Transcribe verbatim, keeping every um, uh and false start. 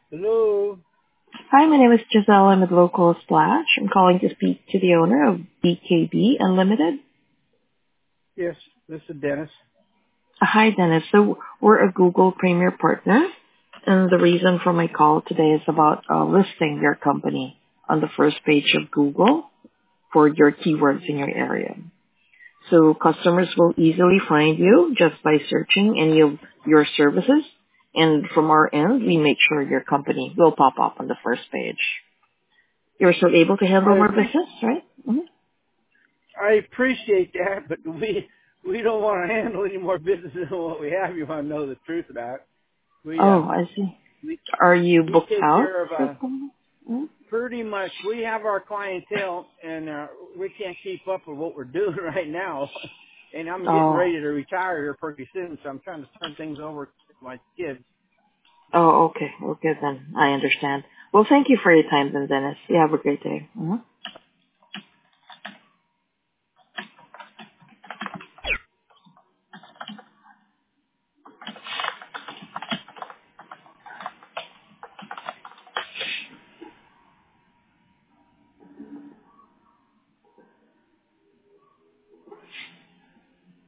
Hello. Hi, my name is Giselle. I'm with Local Splash. I'm calling to speak to the owner of B K B Unlimited. Yes, this is Dennis. Uh, Hi, Dennis. So we're a Google Premier partner, and the reason for my call today is about uh, listing your company on the first page of Google for your keywords in your area. So customers will easily find you just by searching any of your services. And from our end, we make sure your company will pop up on the first page. You're still able to handle I more appreciate business, right? Mhm. I appreciate that, but we we don't want to handle any more business than what we have. You want to know the truth about it. We uh Oh, I see. we Are you we booked take out care of for uh some? Mm? pretty much. We have our clientele, and uh, we can't keep up with what we're doing right now. And I'm getting Oh, ready to retire here pretty soon, so I'm trying to turn things over to my kids. oh, okay, okay then. I understand. Well, thank you for your time then, Dennis. You have a great day. Mhm.